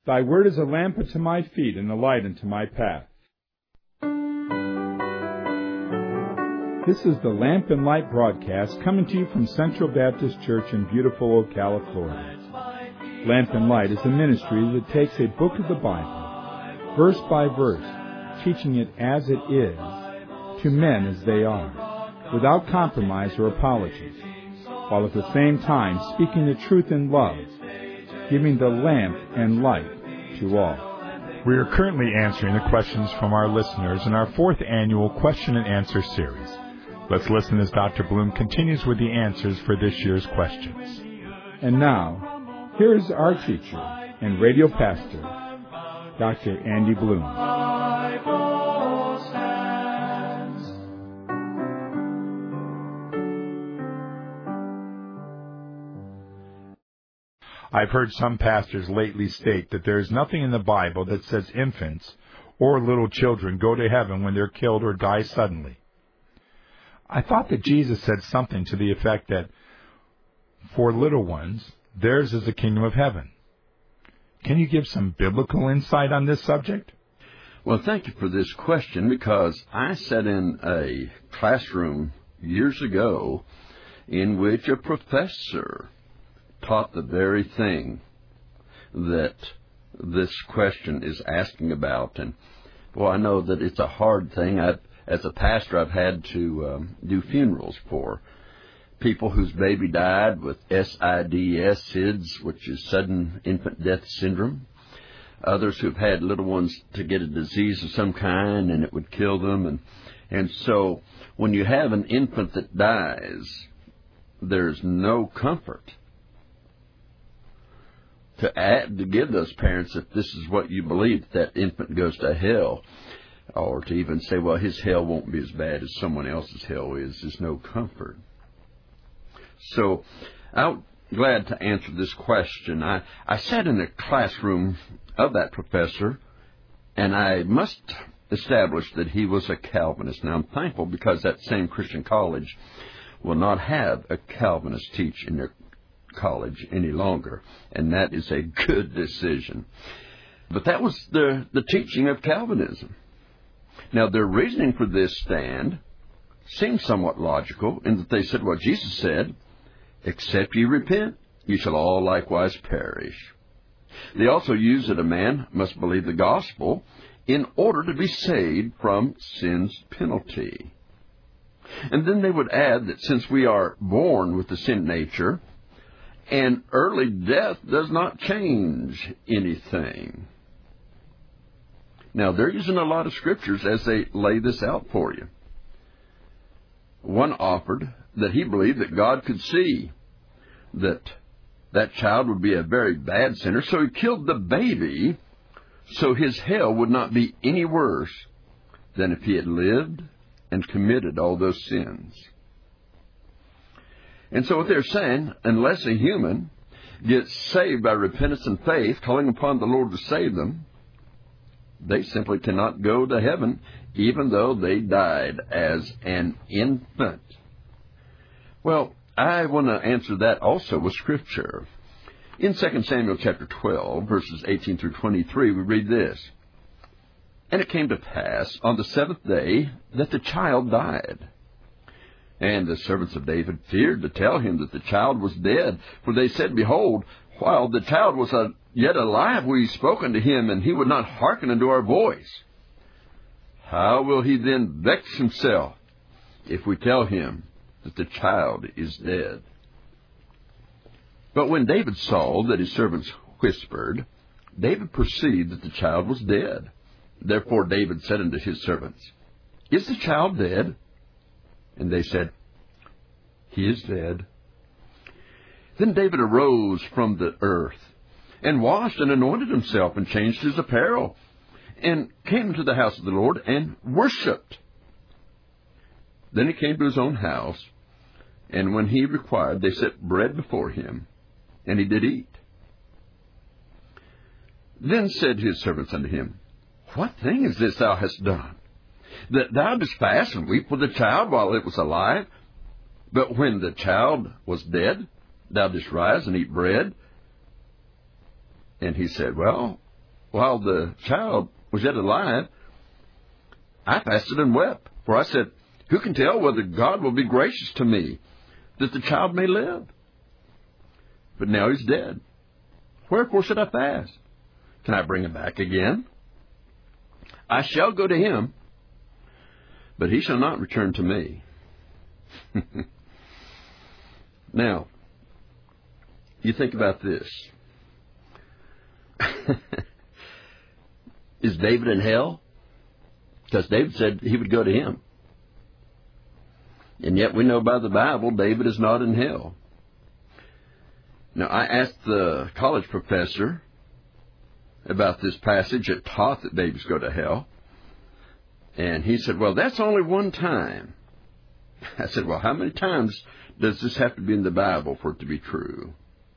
Thy word is a lamp unto my feet and a light unto my path. This is the Lamp and Light broadcast coming to you from Central Baptist Church in beautiful Ocala, Florida. Lamp and Light is a ministry that takes a book of the Bible, verse by verse, teaching it as it is, to men as they are, without compromise or apology, while at the same time speaking the truth in love, giving the lamp and light to all. We are currently answering the questions from our listeners in our 4th annual question and answer series. Let's listen as Dr. Bloom continues with the answers for this year's questions. And now, here is our teacher and radio pastor, Dr. Andy Bloom. I've heard some pastors lately state that there is nothing in the Bible that says infants or little children go to heaven when they're killed or die suddenly. I thought that Jesus said something to the effect that, for little ones, theirs is the kingdom of heaven. Can you give some biblical insight on this subject? Well, thank you for this question, because I sat in a classroom years ago in which a professor taught the very thing that this question is asking about. And, well, I know that it's a hard thing. As a pastor, I've had to do funerals for people whose baby died with SIDS, which is sudden infant death syndrome. Others who've had little ones to get a disease of some kind and it would kill them. And so when you have an infant that dies, there's no comfort to give those parents, if this is what you believe, that infant goes to hell. Or to even say, well, his hell won't be as bad as someone else's hell is. There's no comfort. So I'm glad to answer this question. I sat in the classroom of that professor, and I must establish that he was a Calvinist. Now, I'm thankful because that same Christian college will not have a Calvinist teach in their college any longer, and that is a good decision. But that was the teaching of Calvinism. Now, their reasoning for this stand seems somewhat logical in that they said, well, Jesus said, except ye repent, ye shall all likewise perish. They also use that a man must believe the gospel in order to be saved from sin's penalty. And then they would add that since we are born with the sin nature, and early death does not change anything. Now, they're using a lot of scriptures as they lay this out for you. One offered that he believed that God could see that child would be a very bad sinner, so he killed the baby so his hell would not be any worse than if he had lived and committed all those sins. And so what they're saying, unless a human gets saved by repentance and faith, calling upon the Lord to save them, they simply cannot go to heaven, even though they died as an infant. Well, I want to answer that also with Scripture. In 2 Samuel chapter 12, verses 18 through 23, we read this. And it came to pass on the 7th day that the child died. And the servants of David feared to tell him that the child was dead, for they said, Behold, while the child was yet alive, we spoke unto him, and he would not hearken unto our voice. How will he then vex himself if we tell him that the child is dead? But when David saw that his servants whispered, David perceived that the child was dead. Therefore David said unto his servants, Is the child dead? And they said, He is dead. Then David arose from the earth, and washed and anointed himself, and changed his apparel, and came to the house of the Lord, and worshipped. Then he came to his own house, and when he required, they set bread before him, and he did eat. Then said his servants unto him, What thing is this thou hast done, that thou didst fast and weep for the child while it was alive? But when the child was dead, thou didst rise and eat bread. And he said, Well, while the child was yet alive, I fasted and wept. For I said, who can tell whether God will be gracious to me, that the child may live? But now he's dead. Wherefore should I fast? Can I bring him back again? I shall go to him, but he shall not return to me. Now, you think about this. Is David in hell? Because David said he would go to him. And yet we know by the Bible David is not in hell. Now, I asked the college professor about this passage that taught that babies go to hell. And he said, well, that's only one time. I said, well, how many times does this have to be in the Bible for it to be true?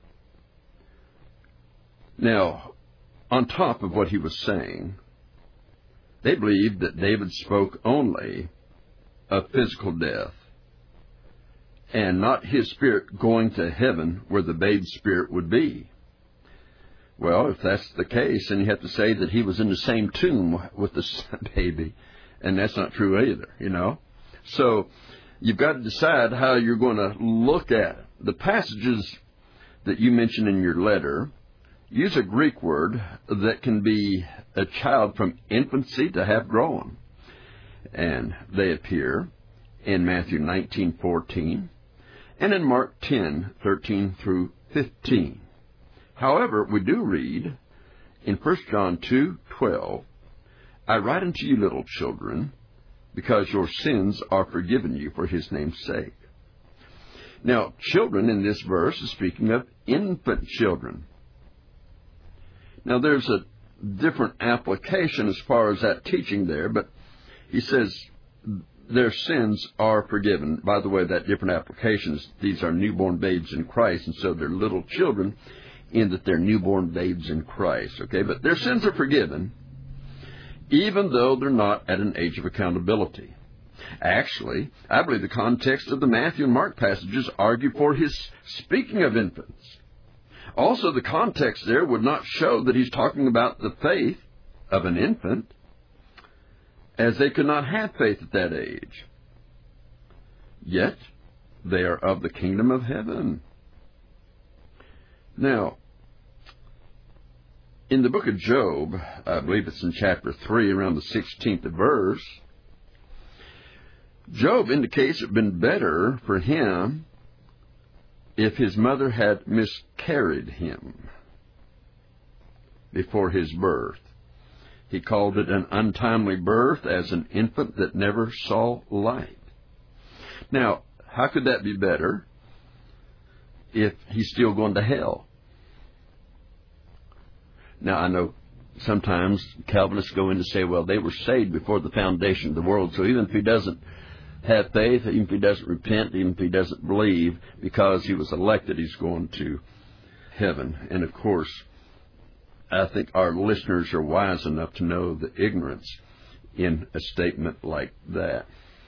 Now, on top of what he was saying, they believed that David spoke only of physical death and not his spirit going to heaven where the babe's spirit would be. Well, if that's the case, then you have to say that he was in the same tomb with the baby, and that's not true either, you know. So you've got to decide how you're going to look at it. The passages that you mention in your letter use a Greek word that can be a child from infancy to half grown. And they appear in Matthew 19:14 and in Mark 10:13 through 15. However, we do read in 1 John 2:12, I write unto you, little children, because your sins are forgiven you for his name's sake. Now, children in this verse is speaking of infant children. Now, there's a different application as far as that teaching there, but he says their sins are forgiven. By the way, that different applications, these are newborn babes in Christ, and so they're little children in that they're newborn babes in Christ, okay? But their sins are forgiven, even though they're not at an age of accountability. Actually, I believe the context of the Matthew and Mark passages argue for his speaking of infants. Also, the context there would not show that he's talking about the faith of an infant, as they could not have faith at that age. Yet, they are of the kingdom of heaven. Now, in the book of Job, I believe it's in chapter 3, around the 16th verse, Job indicates it would have been better for him if his mother had miscarried him before his birth. He called it an untimely birth as an infant that never saw light. Now, how could that be better if he's still going to hell? Now, I know sometimes Calvinists go in to say, well, they were saved before the foundation of the world, so even if he doesn't have faith, even if he doesn't repent, even if he doesn't believe, because he was elected, he's going to heaven. And, of course, I think our listeners are wise enough to know the ignorance in a statement like that.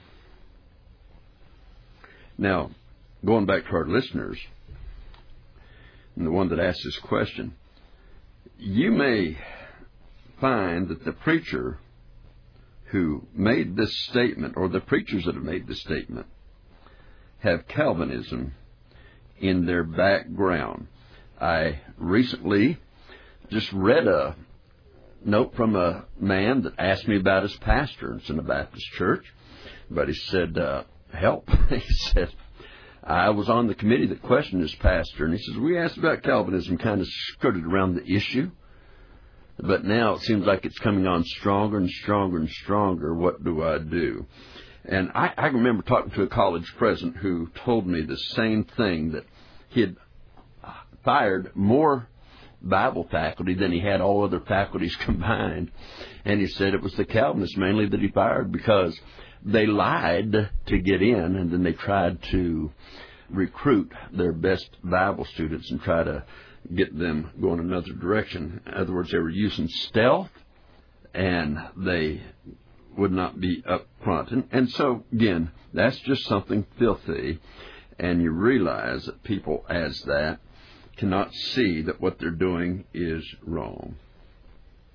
Now, going back to our listeners, and the one that asked this question, you may find that the preacher who made this statement, or the preachers that have made this statement, have Calvinism in their background. I recently just read a note from a man that asked me about his pastor. It's in a Baptist church. But he said, help. He said, I was on the committee that questioned his pastor. And he says, we asked about Calvinism, kind of skirted around the issue. But now it seems like it's coming on stronger and stronger and stronger. What do I do? And I remember talking to a college president who told me the same thing, that he had fired more Bible faculty than he had all other faculties combined. And he said it was the Calvinists mainly that he fired because they lied to get in, and then they tried to recruit their best Bible students and try to get them going another direction. In other words, they were using stealth, and they would not be up front. And so, again, that's just something filthy, and you realize that people as that cannot see that what they're doing is wrong.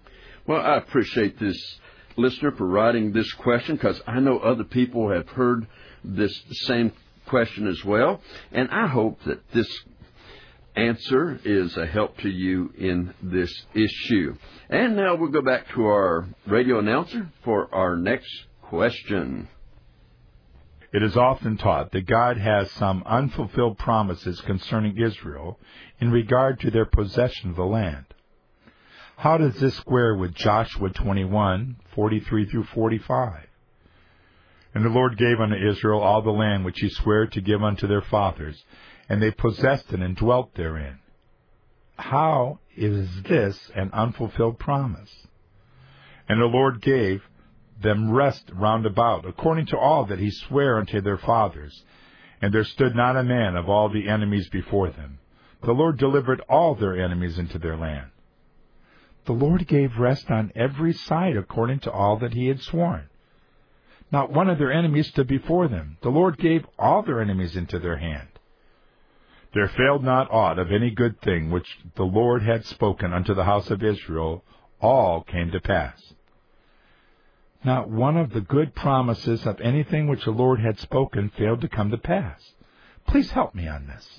Well, I appreciate this listener for writing this question, because I know other people have heard this same question as well, and I hope that this answer is a help to you in this issue. And now we'll go back to our radio announcer for our next question. It is often taught that God has some unfulfilled promises concerning Israel in regard to their possession of the land. How does this square with Joshua 21:43 through 45? And the Lord gave unto Israel all the land which he sware to give unto their fathers, and they possessed it and dwelt therein. How is this an unfulfilled promise? And the Lord gave them rest round about, according to all that he sware unto their fathers. And there stood not a man of all the enemies before them. The Lord delivered all their enemies into their land. The Lord gave rest on every side according to all that he had sworn. Not one of their enemies stood before them. The Lord gave all their enemies into their hand. There failed not aught of any good thing which the Lord had spoken unto the house of Israel. All came to pass. Not one of the good promises of anything which the Lord had spoken failed to come to pass. Please help me on this.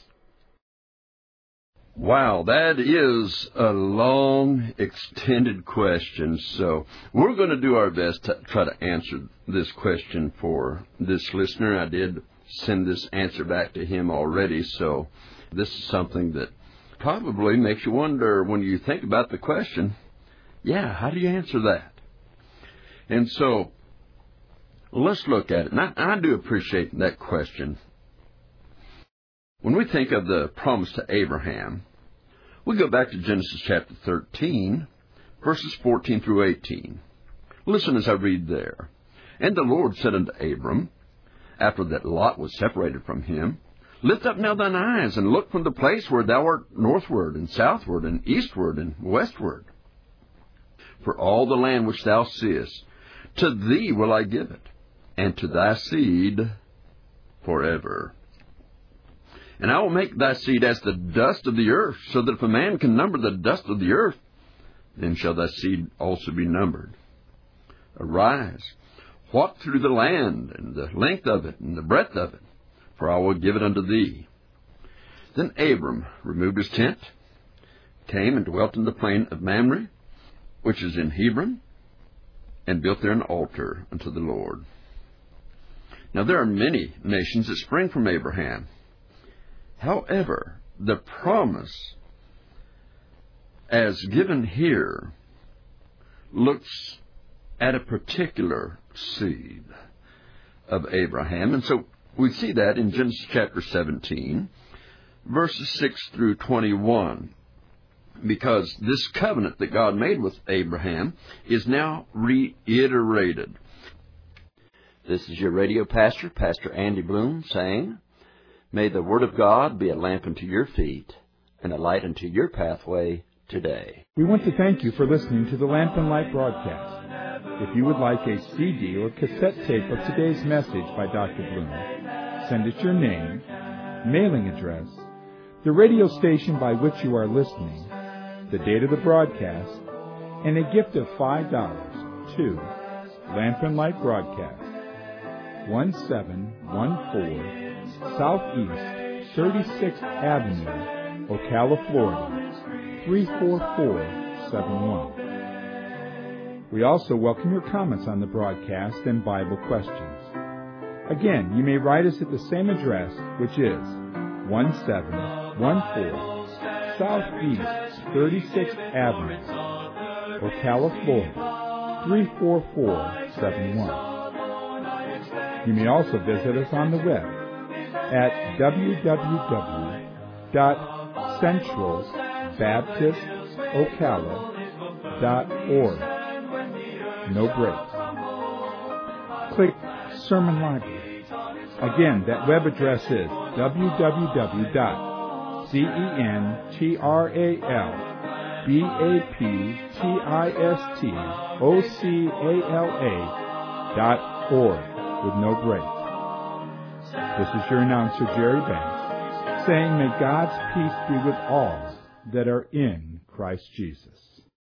Wow, that is a long, extended question. So we're going to do our best to try to answer this question for this listener. I did send this answer back to him already, so this is something that probably makes you wonder when you think about the question, how do you answer that? And so let's look at it. And I do appreciate that question. When we think of the promise to Abraham, we go back to Genesis chapter 13, verses 14 through 18. Listen as I read there. And the Lord said unto Abram, after that Lot was separated from him, Lift up now thine eyes, and look from the place where thou art northward, and southward, and eastward, and westward. For all the land which thou seest, to thee will I give it, and to thy seed forever. And I will make thy seed as the dust of the earth, so that if a man can number the dust of the earth, then shall thy seed also be numbered. Arise, walk through the land, and the length of it, and the breadth of it, for I will give it unto thee. Then Abram removed his tent, came and dwelt in the plain of Mamre, which is in Hebron, and built there an altar unto the Lord. Now there are many nations that spring from Abraham. However, the promise as given here looks at a particular seed of Abraham. And so we see that in Genesis chapter 17, verses 6 through 21, because this covenant that God made with Abraham is now reiterated. This is your radio pastor, Pastor Andy Bloom, saying, May the Word of God be a lamp unto your feet and a light unto your pathway today. We want to thank you for listening to the Lamp and Light broadcast. If you would like a CD or cassette tape of today's message by Dr. Bloom, send us your name, mailing address, the radio station by which you are listening, the date of the broadcast, and a gift of $5 to Lamp and Light Broadcast, 1714 Southeast 36th Avenue, Ocala, Florida, 34471. We also welcome your comments on the broadcast and Bible questions. Again, you may write us at the same address, which is 1714 Southeast 36th Avenue, Ocala, Florida, 34471. You may also visit us on the web at www.centralbaptistocala.org. No breaks. Click Sermon Library. Again, that web address is www.centralbaptistocala.org with no breaks. This is your announcer, Jerry Banks, saying, may God's peace be with all that are in Christ Jesus.